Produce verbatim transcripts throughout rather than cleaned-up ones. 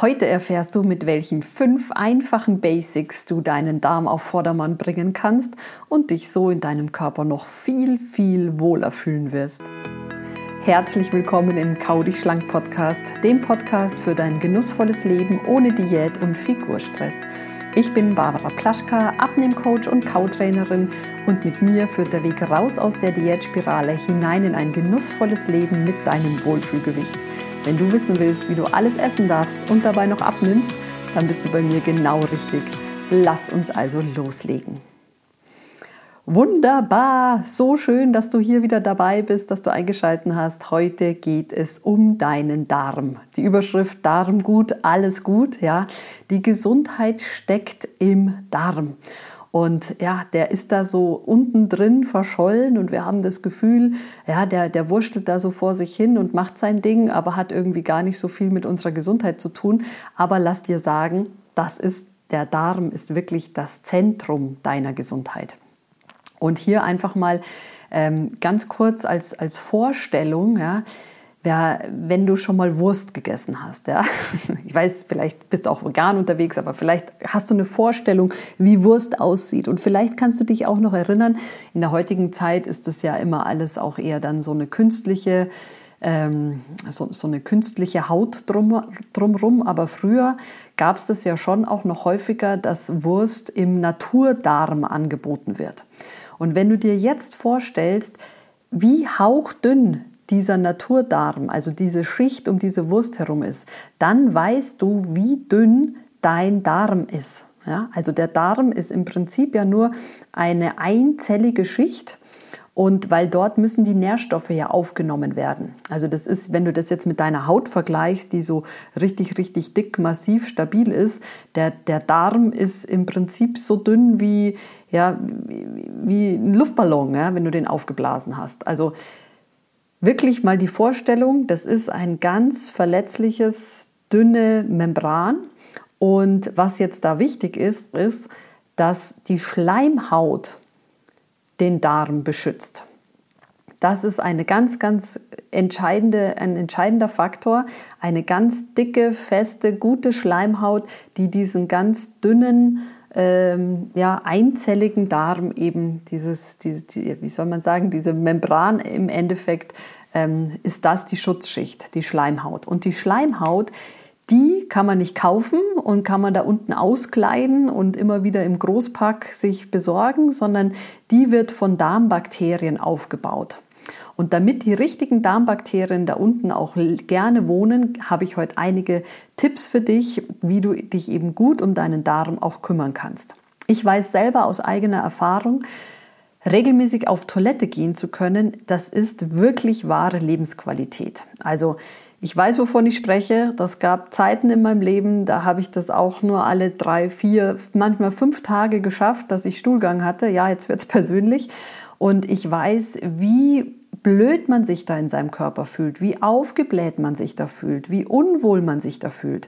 Heute erfährst du, mit welchen fünf einfachen Basics du deinen Darm auf Vordermann bringen kannst und dich so in deinem Körper noch viel, viel wohler fühlen wirst. Herzlich willkommen im Kau dich schlank Podcast, dem Podcast für dein genussvolles Leben ohne Diät und Figurstress. Ich bin Barbara Plaschka, Abnehmcoach und Kautrainerin und mit mir führt der Weg raus aus der Diätspirale hinein in ein genussvolles Leben mit deinem Wohlfühlgewicht. Wenn du wissen willst, wie du alles essen darfst und dabei noch abnimmst, dann bist du bei mir genau richtig. Lass uns also loslegen. Wunderbar, so schön, dass du hier wieder dabei bist, dass du eingeschaltet hast. Heute geht es um deinen Darm. Die Überschrift Darm gut, alles gut, ja. Die Gesundheit steckt im Darm. Und ja, der ist da so unten drin verschollen und wir haben das Gefühl, ja, der, der wurschtelt da so vor sich hin und macht sein Ding, aber hat irgendwie gar nicht so viel mit unserer Gesundheit zu tun. Aber lass dir sagen, das ist, der Darm ist wirklich das Zentrum deiner Gesundheit. Und hier einfach mal ähm, ganz kurz als, als Vorstellung, ja, ja, wenn du schon mal Wurst gegessen hast, ja, ich weiß, vielleicht bist du auch vegan unterwegs, aber vielleicht hast du eine Vorstellung, wie Wurst aussieht und vielleicht kannst du dich auch noch erinnern, in der heutigen Zeit ist das ja immer alles auch eher dann so eine künstliche, ähm, so, so eine künstliche Haut drum, drumrum, aber früher gab es das ja schon auch noch häufiger, dass Wurst im Naturdarm angeboten wird. Und wenn du dir jetzt vorstellst, wie hauchdünn dieser Naturdarm, also diese Schicht um diese Wurst herum ist, dann weißt du, wie dünn dein Darm ist. Ja, also der Darm ist im Prinzip ja nur eine einzellige Schicht und weil dort müssen die Nährstoffe ja aufgenommen werden. Also das ist, wenn du das jetzt mit deiner Haut vergleichst, die so richtig, richtig dick, massiv, stabil ist, der, der Darm ist im Prinzip so dünn wie, ja, wie ein Luftballon, ja, wenn du den aufgeblasen hast. Also wirklich mal die Vorstellung, das ist ein ganz verletzliches, dünne Membran. Und was jetzt da wichtig ist, ist, dass die Schleimhaut den Darm beschützt. Das ist eine ganz, ganz entscheidende, ein entscheidender Faktor. Eine ganz dicke, feste, gute Schleimhaut, die diesen ganz dünnen, ähm, ja, einzelligen Darm eben dieses, dieses die, wie soll man sagen, diese Membran im Endeffekt ähm, ist das die Schutzschicht, die Schleimhaut. Und die Schleimhaut, die kann man nicht kaufen und kann man da unten auskleiden und immer wieder im Großpack sich besorgen, sondern die wird von Darmbakterien aufgebaut. Und damit die richtigen Darmbakterien da unten auch gerne wohnen, habe ich heute einige Tipps für dich, wie du dich eben gut um deinen Darm auch kümmern kannst. Ich weiß selber aus eigener Erfahrung, regelmäßig auf Toilette gehen zu können, das ist wirklich wahre Lebensqualität. Also ich weiß, wovon ich spreche. Das gab Zeiten in meinem Leben, da habe ich das auch nur alle drei, vier, manchmal fünf Tage geschafft, dass ich Stuhlgang hatte. Ja, jetzt wird es persönlich. Und ich weiß, wie blöd man sich da in seinem Körper fühlt, wie aufgebläht man sich da fühlt, wie unwohl man sich da fühlt.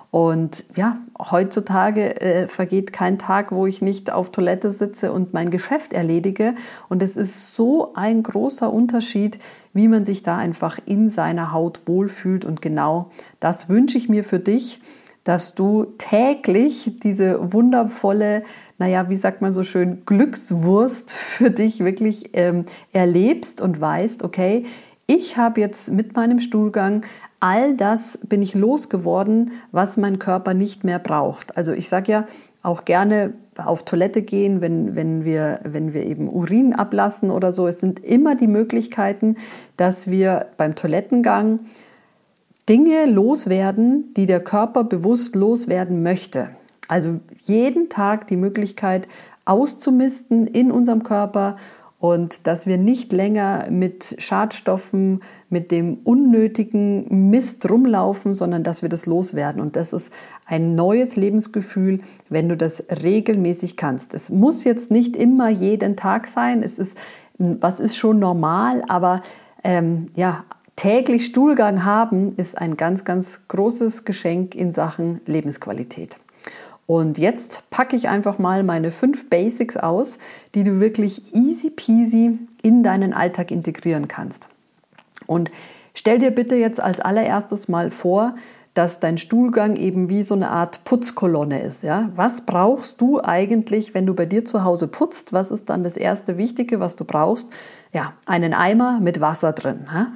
Und ja, heutzutage äh, vergeht kein Tag, wo ich nicht auf Toilette sitze und mein Geschäft erledige. Und es ist so ein großer Unterschied, wie man sich da einfach in seiner Haut wohlfühlt. Und genau das wünsche ich mir für dich, dass du täglich diese wundervolle, naja, wie sagt man so schön, Glückswurst für dich wirklich ähm, erlebst und weißt, okay, ich habe jetzt mit meinem Stuhlgang all das bin ich losgeworden, was mein Körper nicht mehr braucht. Also ich sage ja auch gerne auf Toilette gehen, wenn, wenn, wir, wenn wir eben Urin ablassen oder so. Es sind immer die Möglichkeiten, dass wir beim Toilettengang Dinge loswerden, die der Körper bewusst loswerden möchte. Also jeden Tag die Möglichkeit auszumisten in unserem Körper und dass wir nicht länger mit Schadstoffen, mit dem unnötigen Mist rumlaufen, sondern dass wir das loswerden. Und das ist ein neues Lebensgefühl, wenn du das regelmäßig kannst. Es muss jetzt nicht immer jeden Tag sein. Es ist, was ist schon normal, aber ähm, ja, täglich Stuhlgang haben ist ein ganz, ganz großes Geschenk in Sachen Lebensqualität. Und jetzt packe ich einfach mal meine fünf Basics aus, die du wirklich easy peasy in deinen Alltag integrieren kannst. Und stell dir bitte jetzt als allererstes mal vor, dass dein Stuhlgang eben wie so eine Art Putzkolonne ist. Ja? Was brauchst du eigentlich, wenn du bei dir zu Hause putzt? Was ist dann das erste Wichtige, was du brauchst? Ja, einen Eimer mit Wasser drin. Ja?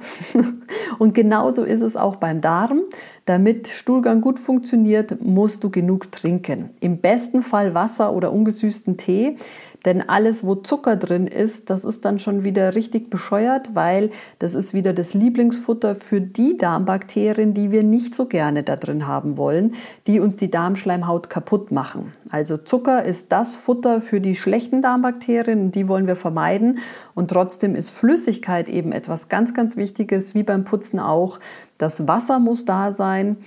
Und genauso ist es auch beim Darm. Damit Stuhlgang gut funktioniert, musst du genug trinken. Im besten Fall Wasser oder ungesüßten Tee. Denn alles, wo Zucker drin ist, das ist dann schon wieder richtig bescheuert, weil das ist wieder das Lieblingsfutter für die Darmbakterien, die wir nicht so gerne da drin haben wollen, die uns die Darmschleimhaut kaputt machen. Also Zucker ist das Futter für die schlechten Darmbakterien und die wollen wir vermeiden. Und trotzdem ist Flüssigkeit eben etwas ganz, ganz Wichtiges, wie beim Putzen auch. Das Wasser muss da sein.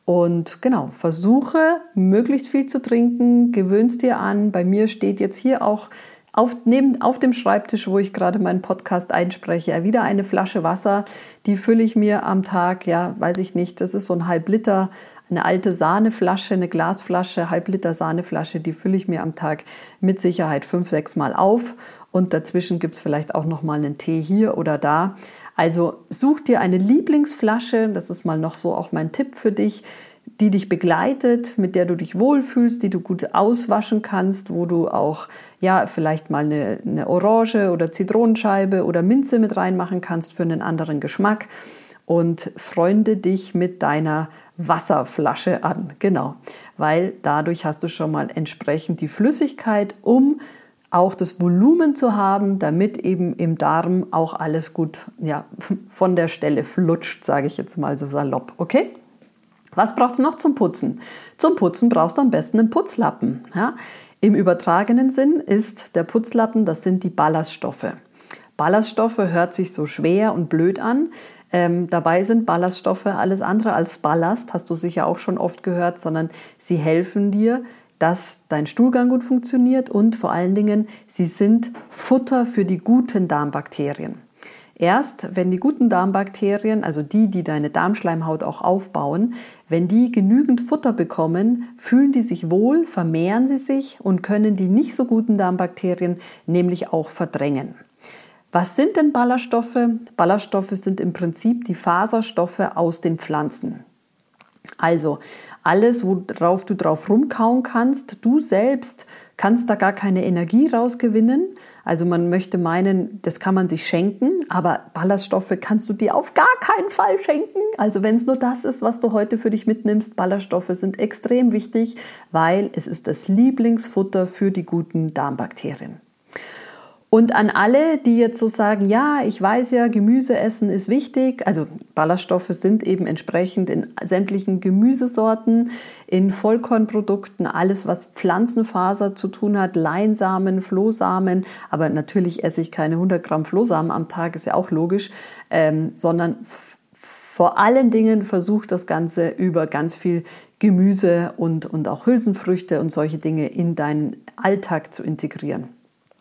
Und genau, versuche möglichst viel zu trinken, gewöhnst dir an. Bei mir steht jetzt hier auch auf, neben, auf dem Schreibtisch, wo ich gerade meinen Podcast einspreche, wieder eine Flasche Wasser. Die fülle ich mir am Tag, ja, weiß ich nicht, das ist so ein halb Liter, eine alte Sahneflasche, eine Glasflasche, halb Liter Sahneflasche, die fülle ich mir am Tag mit Sicherheit fünf, sechs Mal auf. Und dazwischen gibt es vielleicht auch noch mal einen Tee hier oder da. Also such dir eine Lieblingsflasche, das ist mal noch so auch mein Tipp für dich, die dich begleitet, mit der du dich wohlfühlst, die du gut auswaschen kannst, wo du auch ja vielleicht mal eine, eine Orange oder Zitronenscheibe oder Minze mit reinmachen kannst für einen anderen Geschmack und freunde dich mit deiner Wasserflasche an, genau, weil dadurch hast du schon mal entsprechend die Flüssigkeit, um auch das Volumen zu haben, damit eben im Darm auch alles gut ja, von der Stelle flutscht, sage ich jetzt mal so salopp. Okay? Was braucht es noch zum Putzen? Zum Putzen brauchst du am besten einen Putzlappen. Ja? Im übertragenen Sinn ist der Putzlappen, das sind die Ballaststoffe. Ballaststoffe hört sich so schwer und blöd an. Ähm, dabei sind Ballaststoffe alles andere als Ballast, hast du sicher auch schon oft gehört, sondern sie helfen dir, dass dein Stuhlgang gut funktioniert und vor allen Dingen, sie sind Futter für die guten Darmbakterien. Erst wenn die guten Darmbakterien, also die, die deine Darmschleimhaut auch aufbauen, wenn die genügend Futter bekommen, fühlen die sich wohl, vermehren sie sich und können die nicht so guten Darmbakterien nämlich auch verdrängen. Was sind denn Ballaststoffe? Ballaststoffe sind im Prinzip die Faserstoffe aus den Pflanzen. Also alles, worauf du drauf rumkauen kannst, du selbst kannst da gar keine Energie rausgewinnen. Also man möchte meinen, das kann man sich schenken, aber Ballaststoffe kannst du dir auf gar keinen Fall schenken. Also wenn es nur das ist, was du heute für dich mitnimmst, Ballaststoffe sind extrem wichtig, weil es ist das Lieblingsfutter für die guten Darmbakterien. Und an alle, die jetzt so sagen, ja, ich weiß ja, Gemüse essen ist wichtig. Also Ballaststoffe sind eben entsprechend in sämtlichen Gemüsesorten, in Vollkornprodukten, alles, was Pflanzenfaser zu tun hat, Leinsamen, Flohsamen. Aber natürlich esse ich keine hundert Gramm Flohsamen am Tag, ist ja auch logisch, ähm, sondern f- vor allen Dingen versucht das Ganze über ganz viel Gemüse und, und auch Hülsenfrüchte und solche Dinge in deinen Alltag zu integrieren.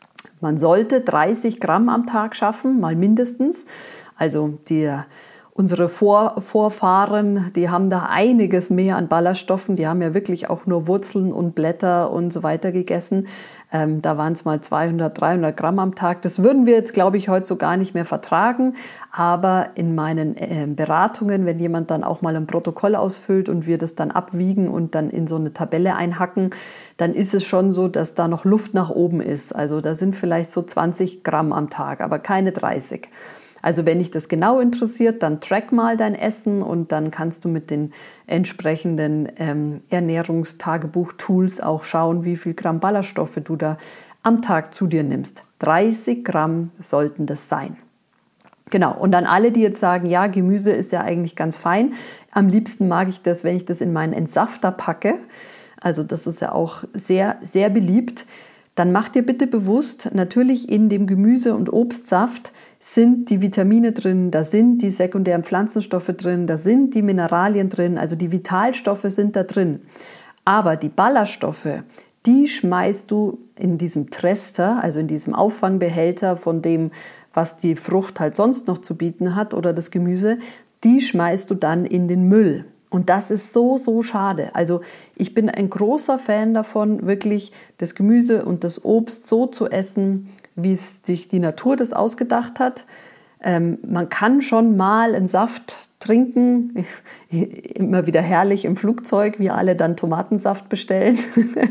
Man sollte dreißig Gramm am Tag schaffen, mal mindestens. Also die, unsere Vor, Vorfahren, die haben da einiges mehr an Ballaststoffen. Die haben ja wirklich auch nur Wurzeln und Blätter und so weiter gegessen. Ähm, da waren es mal zweihundert, dreihundert Gramm am Tag. Das würden wir jetzt, glaube ich, heute so gar nicht mehr vertragen. Aber in meinen äh, Beratungen, wenn jemand dann auch mal ein Protokoll ausfüllt und wir das dann abwiegen und dann in so eine Tabelle einhacken, dann ist es schon so, dass da noch Luft nach oben ist. Also da sind vielleicht so zwanzig Gramm am Tag, aber keine dreißig. Also wenn dich das genau interessiert, dann track mal dein Essen und dann kannst du mit den entsprechenden ähm, Ernährungstagebuch-Tools auch schauen, wie viel Gramm Ballaststoffe du da am Tag zu dir nimmst. dreißig Gramm sollten das sein. Genau, und dann alle, die jetzt sagen, ja, Gemüse ist ja eigentlich ganz fein. Am liebsten mag ich das, wenn ich das in meinen Entsafter packe. Also das ist ja auch sehr, sehr beliebt. Dann mach dir bitte bewusst, natürlich in dem Gemüse- und Obstsaft sind die Vitamine drin, da sind die sekundären Pflanzenstoffe drin, da sind die Mineralien drin, also die Vitalstoffe sind da drin. Aber die Ballaststoffe, die schmeißt du in diesem Trester, also in diesem Auffangbehälter von dem, was die Frucht halt sonst noch zu bieten hat oder das Gemüse, die schmeißt du dann in den Müll. Und das ist so, so schade. Also ich bin ein großer Fan davon, wirklich das Gemüse und das Obst so zu essen, wie es sich die Natur das ausgedacht hat. Ähm, man kann schon mal einen Saft trinken. Immer wieder herrlich im Flugzeug, wie alle dann Tomatensaft bestellen.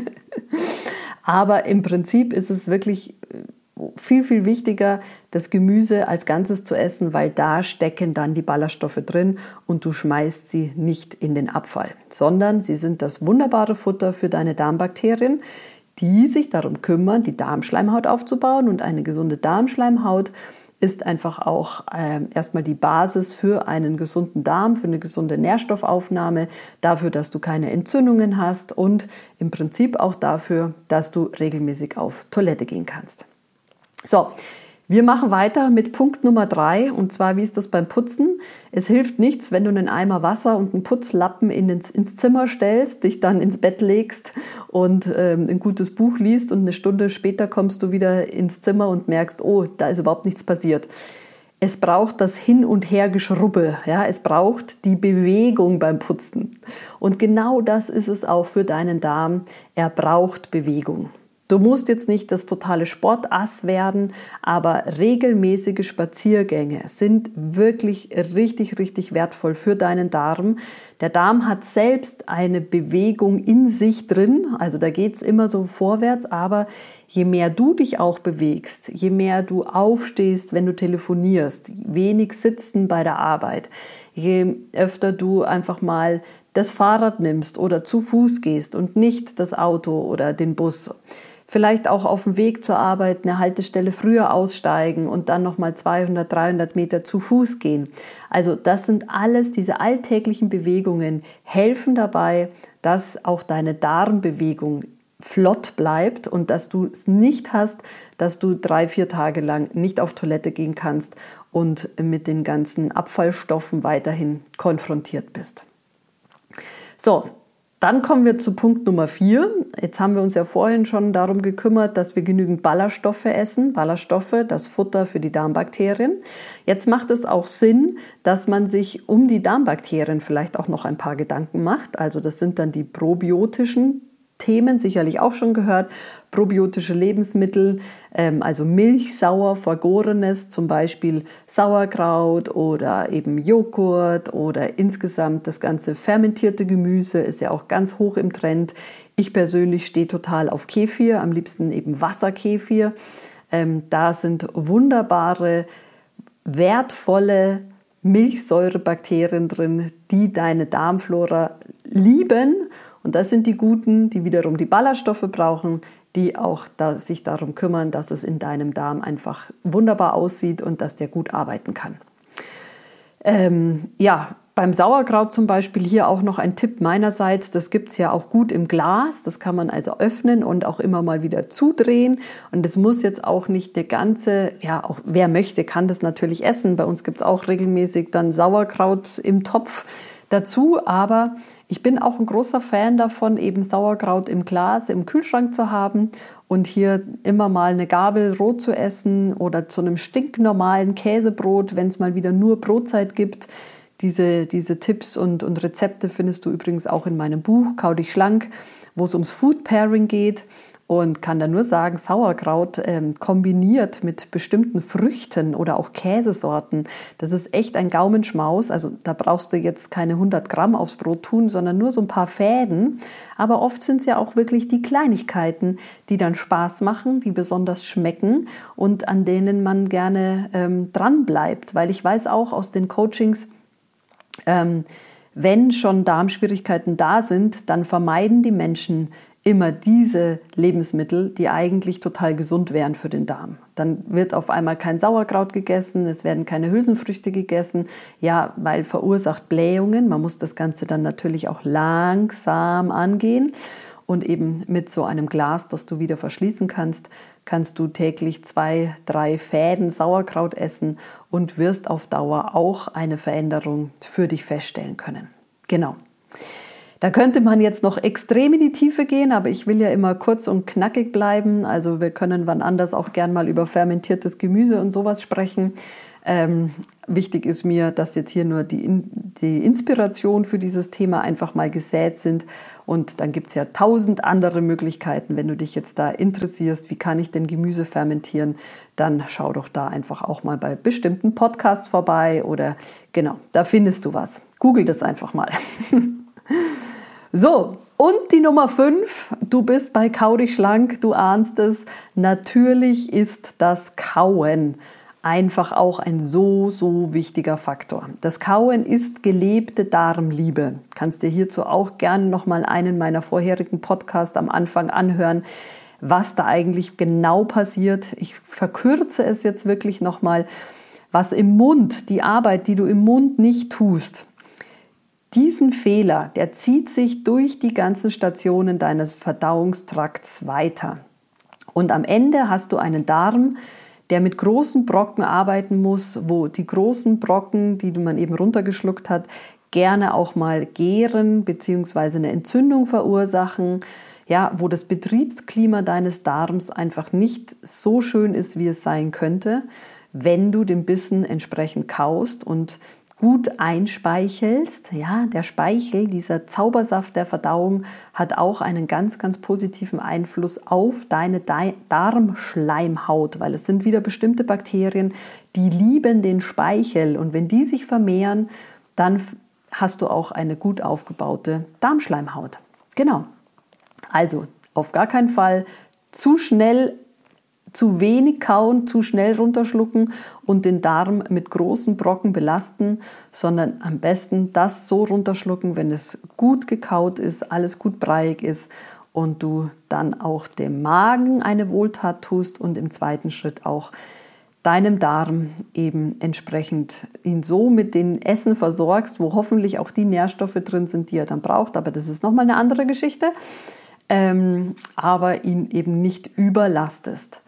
Aber im Prinzip ist es wirklich viel, viel wichtiger, das Gemüse als Ganzes zu essen, weil da stecken dann die Ballaststoffe drin und du schmeißt sie nicht in den Abfall, sondern sie sind das wunderbare Futter für deine Darmbakterien, die sich darum kümmern, die Darmschleimhaut aufzubauen. Und eine gesunde Darmschleimhaut ist einfach auch äh, erstmal die Basis für einen gesunden Darm, für eine gesunde Nährstoffaufnahme, dafür, dass du keine Entzündungen hast und im Prinzip auch dafür, dass du regelmäßig auf Toilette gehen kannst. So, wir machen weiter mit Punkt Nummer drei, und zwar, wie ist das beim Putzen? Es hilft nichts, wenn du einen Eimer Wasser und einen Putzlappen in ins, ins Zimmer stellst, dich dann ins Bett legst und ähm, ein gutes Buch liest und eine Stunde später kommst du wieder ins Zimmer und merkst, oh, da ist überhaupt nichts passiert. Es braucht das Hin- und Hergeschrubbe, ja, es braucht die Bewegung beim Putzen. Und genau das ist es auch für deinen Darm, er braucht Bewegung. Du musst jetzt nicht das totale Sportass werden, aber regelmäßige Spaziergänge sind wirklich richtig, richtig wertvoll für deinen Darm. Der Darm hat selbst eine Bewegung in sich drin, also da geht es immer so vorwärts, aber je mehr du dich auch bewegst, je mehr du aufstehst, wenn du telefonierst, wenig sitzen bei der Arbeit, je öfter du einfach mal das Fahrrad nimmst oder zu Fuß gehst und nicht das Auto oder den Bus, vielleicht auch auf dem Weg zur Arbeit eine Haltestelle früher aussteigen und dann nochmal zweihundert, dreihundert Meter zu Fuß gehen. Also das sind alles, diese alltäglichen Bewegungen helfen dabei, dass auch deine Darmbewegung flott bleibt und dass du es nicht hast, dass du drei, vier Tage lang nicht auf Toilette gehen kannst und mit den ganzen Abfallstoffen weiterhin konfrontiert bist. So, dann kommen wir zu Punkt Nummer vier. Jetzt haben wir uns ja vorhin schon darum gekümmert, dass wir genügend Ballaststoffe essen. Ballaststoffe, das Futter für die Darmbakterien. Jetzt macht es auch Sinn, dass man sich um die Darmbakterien vielleicht auch noch ein paar Gedanken macht. Also das sind dann die probiotischen Themen, sicherlich auch schon gehört. Probiotische Lebensmittel, ähm, also Milch, sauer, vergorenes, zum Beispiel Sauerkraut oder eben Joghurt oder insgesamt das ganze fermentierte Gemüse ist ja auch ganz hoch im Trend. Ich persönlich stehe total auf Kefir, am liebsten eben Wasserkefir. Ähm, da sind wunderbare, wertvolle Milchsäurebakterien drin, die deine Darmflora lieben. Und das sind die Guten, die wiederum die Ballaststoffe brauchen, die auch da, sich darum kümmern, dass es in deinem Darm einfach wunderbar aussieht und dass der gut arbeiten kann. Ähm, ja, beim Sauerkraut zum Beispiel hier auch noch ein Tipp meinerseits. Das gibt es ja auch gut im Glas. Das kann man also öffnen und auch immer mal wieder zudrehen. Und es muss jetzt auch nicht der ganze, ja, auch wer möchte, kann das natürlich essen. Bei uns gibt es auch regelmäßig dann Sauerkraut im Topf dazu, aber ich bin auch ein großer Fan davon, eben Sauerkraut im Glas im Kühlschrank zu haben und hier immer mal eine Gabel roh zu essen oder zu einem stinknormalen Käsebrot, wenn es mal wieder nur Brotzeit gibt. Diese, diese Tipps und, und Rezepte findest du übrigens auch in meinem Buch Kau dich schlank, wo es ums Food Pairing geht. Und kann da nur sagen, Sauerkraut ähm, kombiniert mit bestimmten Früchten oder auch Käsesorten, das ist echt ein Gaumenschmaus. Also da brauchst du jetzt keine hundert Gramm aufs Brot tun, sondern nur so ein paar Fäden. Aber oft sind es ja auch wirklich die Kleinigkeiten, die dann Spaß machen, die besonders schmecken und an denen man gerne ähm, dran bleibt. Weil ich weiß auch aus den Coachings, ähm, wenn schon Darmschwierigkeiten da sind, dann vermeiden die Menschen immer diese Lebensmittel, die eigentlich total gesund wären für den Darm. Dann wird auf einmal kein Sauerkraut gegessen, es werden keine Hülsenfrüchte gegessen, ja, weil verursacht Blähungen. Man muss das Ganze dann natürlich auch langsam angehen und eben mit so einem Glas, das du wieder verschließen kannst, kannst du täglich zwei, drei Fäden Sauerkraut essen und wirst auf Dauer auch eine Veränderung für dich feststellen können. Genau. Da könnte man jetzt noch extrem in die Tiefe gehen, aber ich will ja immer kurz und knackig bleiben. Also wir können wann anders auch gern mal über fermentiertes Gemüse und sowas sprechen. Ähm, wichtig ist mir, dass jetzt hier nur die, die Inspiration für dieses Thema einfach mal gesät sind. Und dann gibt es ja tausend andere Möglichkeiten. Wenn du dich jetzt da interessierst, wie kann ich denn Gemüse fermentieren, dann schau doch da einfach auch mal bei bestimmten Podcasts vorbei oder genau, da findest du was. Google das einfach mal. So, und die Nummer fünf, du bist bei Kau dich schlank, du ahnst es, natürlich ist das Kauen einfach auch ein so, so wichtiger Faktor. Das Kauen ist gelebte Darmliebe. Kannst dir hierzu auch gerne nochmal einen meiner vorherigen Podcasts am Anfang anhören, was da eigentlich genau passiert. Ich verkürze es jetzt wirklich nochmal, was im Mund, die Arbeit, die du im Mund nicht tust, diesen Fehler, der zieht sich durch die ganzen Stationen deines Verdauungstrakts weiter. Und am Ende hast du einen Darm, der mit großen Brocken arbeiten muss, wo die großen Brocken, die man eben runtergeschluckt hat, gerne auch mal gären bzw. eine Entzündung verursachen, ja, wo das Betriebsklima deines Darms einfach nicht so schön ist, wie es sein könnte, wenn du den Bissen entsprechend kaust und gut einspeichelst. Ja, der Speichel, dieser Zaubersaft der Verdauung, hat auch einen ganz, ganz positiven Einfluss auf deine Darmschleimhaut, weil es sind wieder bestimmte Bakterien, die lieben den Speichel. Und wenn die sich vermehren, dann hast du auch eine gut aufgebaute Darmschleimhaut. Genau. Also auf gar keinen Fall zu schnell zu wenig kauen, zu schnell runterschlucken und den Darm mit großen Brocken belasten, sondern am besten das so runterschlucken, wenn es gut gekaut ist, alles gut breiig ist und du dann auch dem Magen eine Wohltat tust und im zweiten Schritt auch deinem Darm eben entsprechend ihn so mit den Essen versorgst, wo hoffentlich auch die Nährstoffe drin sind, die er dann braucht, aber das ist nochmal eine andere Geschichte, ähm, aber ihn eben nicht überlastest.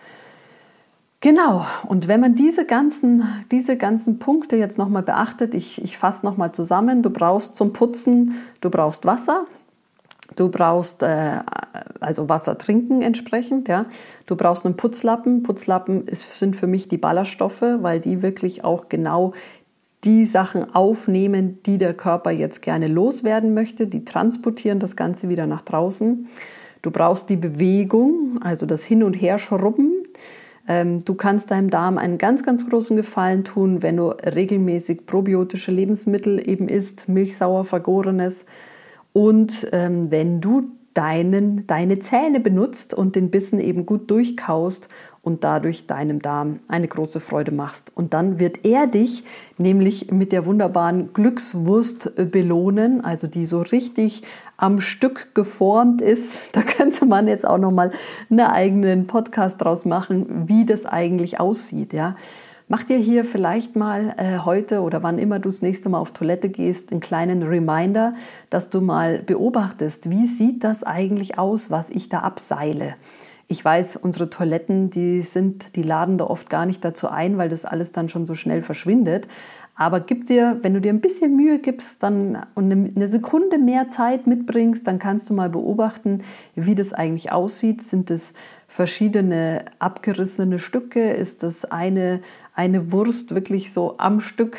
Genau, und wenn man diese ganzen, diese ganzen Punkte jetzt nochmal beachtet, ich, ich fasse nochmal zusammen, du brauchst zum Putzen, du brauchst Wasser, du brauchst äh, also Wasser trinken entsprechend, ja. Du brauchst einen Putzlappen, Putzlappen ist, sind für mich die Ballaststoffe, weil die wirklich auch genau die Sachen aufnehmen, die der Körper jetzt gerne loswerden möchte, die transportieren das Ganze wieder nach draußen. Du brauchst die Bewegung, also das Hin- und Herschrubben. Du kannst deinem Darm einen ganz, ganz großen Gefallen tun, wenn du regelmäßig probiotische Lebensmittel eben isst, milchsauer, vergorenes. Und ähm, wenn du deinen, deine Zähne benutzt und den Bissen eben gut durchkaust und dadurch deinem Darm eine große Freude machst. Und dann wird er dich nämlich mit der wunderbaren Glückswurst belohnen, also die so richtig am Stück geformt ist. Da könnte man jetzt auch nochmal einen eigenen Podcast draus machen, wie das eigentlich aussieht. Ja? Mach dir hier vielleicht mal äh, heute oder wann immer du das nächste Mal auf Toilette gehst, einen kleinen Reminder, dass du mal beobachtest, wie sieht das eigentlich aus, was ich da abseile. Ich weiß, unsere Toiletten, die sind, die laden da oft gar nicht dazu ein, weil das alles dann schon so schnell verschwindet. Aber gib dir, wenn du dir ein bisschen Mühe gibst dann, und eine Sekunde mehr Zeit mitbringst, dann kannst du mal beobachten, wie das eigentlich aussieht. Sind es verschiedene abgerissene Stücke? Ist das eine, eine Wurst wirklich so am Stück?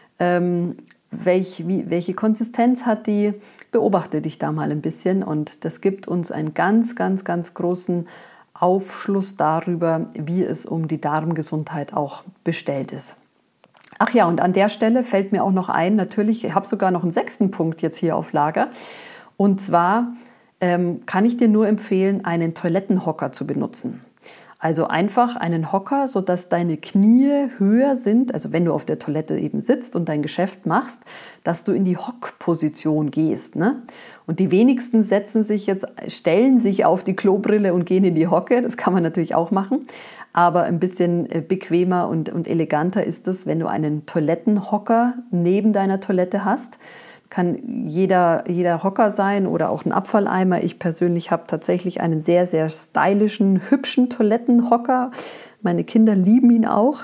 Ähm, welch, wie, welche Konsistenz hat die? Beobachte dich da mal ein bisschen und das gibt uns einen ganz, ganz, ganz großen Aufschluss darüber, wie es um die Darmgesundheit auch bestellt ist. Ach ja, und an der Stelle fällt mir auch noch ein, natürlich, ich habe sogar noch einen sechsten Punkt jetzt hier auf Lager. Und zwar ähm, kann ich dir nur empfehlen, einen Toilettenhocker zu benutzen. Also einfach einen Hocker, sodass deine Knie höher sind, also wenn du auf der Toilette eben sitzt und dein Geschäft machst, dass du in die Hockposition gehst. Ne? Und die wenigsten setzen sich jetzt, stellen sich auf die Klobrille und gehen in die Hocke. Das kann man natürlich auch machen. Aber ein bisschen bequemer und, und eleganter ist es, wenn du einen Toilettenhocker neben deiner Toilette hast. Kann jeder, jeder Hocker sein oder auch ein Abfalleimer. Ich persönlich habe tatsächlich einen sehr, sehr stylischen, hübschen Toilettenhocker. Meine Kinder lieben ihn auch.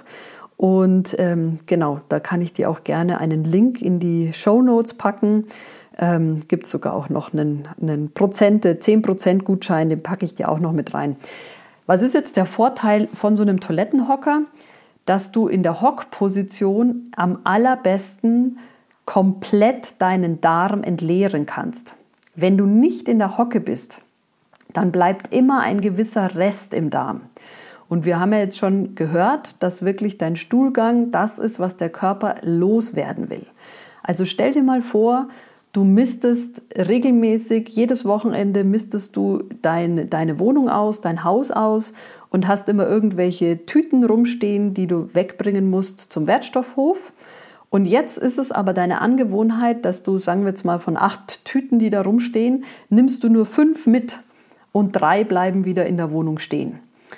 Und ähm, genau, da kann ich dir auch gerne einen Link in die Shownotes packen. Ähm, gibt es sogar auch noch einen, einen Prozente, zehn Prozent Gutschein, den packe ich dir auch noch mit rein. Was ist jetzt der Vorteil von so einem Toilettenhocker? dass du in der Hockposition am allerbesten komplett deinen Darm entleeren kannst. Wenn du nicht in der Hocke bist, dann bleibt immer ein gewisser Rest im Darm. Und wir haben ja jetzt schon gehört, dass wirklich dein Stuhlgang das ist, was der Körper loswerden will. Also stell dir mal vor, du mistest regelmäßig, jedes Wochenende mistest du dein, deine Wohnung aus, dein Haus aus und hast immer irgendwelche Tüten rumstehen, die du wegbringen musst zum Wertstoffhof. Und jetzt ist es aber deine Angewohnheit, dass du, sagen wir jetzt mal, von acht Tüten, die da rumstehen, nimmst du nur fünf mit und drei bleiben wieder in der Wohnung stehen.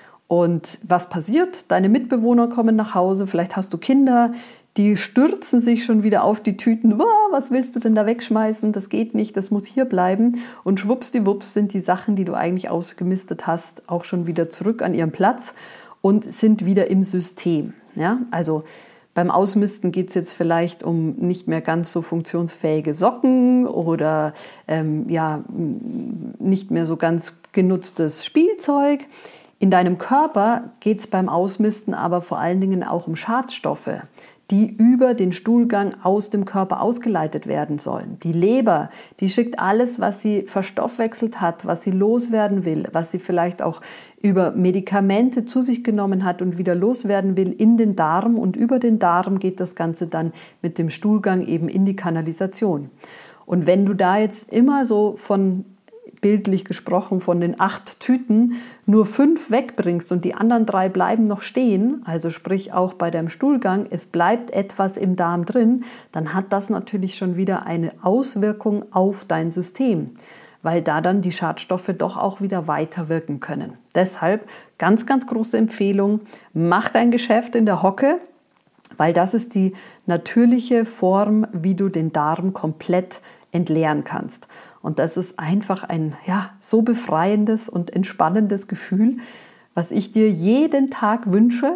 Und was passiert? Deine Mitbewohner kommen nach Hause, vielleicht hast du Kinder, die stürzen sich schon wieder auf die Tüten. Wow, was willst du denn da wegschmeißen? Das geht nicht, das muss hier bleiben. Und schwuppsdiwupps sind die Sachen, die du eigentlich ausgemistet hast, auch schon wieder zurück an ihren Platz und sind wieder im System. Ja, also beim Ausmisten geht es jetzt vielleicht um nicht mehr ganz so funktionsfähige Socken oder ähm, ja, nicht mehr so ganz genutztes Spielzeug. In deinem Körper geht es beim Ausmisten aber vor allen Dingen auch um Schadstoffe, die über den Stuhlgang aus dem Körper ausgeleitet werden sollen. Die Leber, die schickt alles, was sie verstoffwechselt hat, was sie loswerden will, was sie vielleicht auch über Medikamente zu sich genommen hat und wieder loswerden will, in den Darm. Und über den Darm geht das Ganze dann mit dem Stuhlgang eben in die Kanalisation. Und wenn du da jetzt immer so von, bildlich gesprochen, von den acht Tüten nur fünf wegbringst und die anderen drei bleiben noch stehen, also sprich auch bei deinem Stuhlgang, es bleibt etwas im Darm drin, dann hat das natürlich schon wieder eine Auswirkung auf dein System, weil da dann die Schadstoffe doch auch wieder weiter wirken können. Deshalb ganz, ganz große Empfehlung, mach dein Geschäft in der Hocke, weil das ist die natürliche Form, wie du den Darm komplett entleeren kannst. Und das ist einfach ein ja, so befreiendes und entspannendes Gefühl, was ich dir jeden Tag wünsche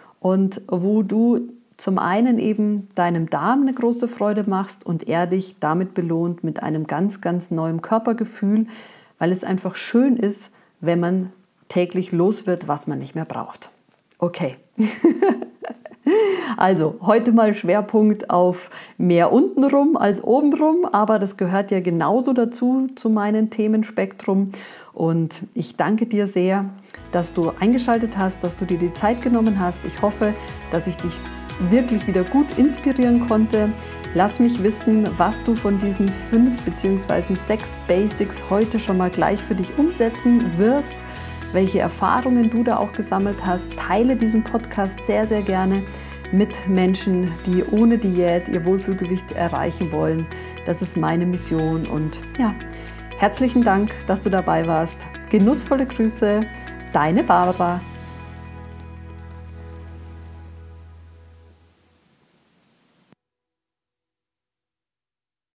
und wo du zum einen eben deinem Darm eine große Freude machst und er dich damit belohnt mit einem ganz, ganz neuen Körpergefühl, weil es einfach schön ist, wenn man täglich los wird, was man nicht mehr braucht. Okay. Also heute mal Schwerpunkt auf mehr untenrum als obenrum, aber das gehört ja genauso dazu zu meinem Themenspektrum. Und ich danke dir sehr, dass du eingeschaltet hast, dass du dir die Zeit genommen hast. Ich hoffe, dass ich dich wirklich wieder gut inspirieren konnte. Lass mich wissen, was du von diesen fünf bzw. sechs Basics heute schon mal gleich für dich umsetzen wirst, welche Erfahrungen du da auch gesammelt hast. Teile diesen Podcast sehr, sehr gerne mit Menschen, die ohne Diät ihr Wohlfühlgewicht erreichen wollen. Das ist meine Mission und ja, herzlichen Dank, dass du dabei warst. Genussvolle Grüße, deine Barbara.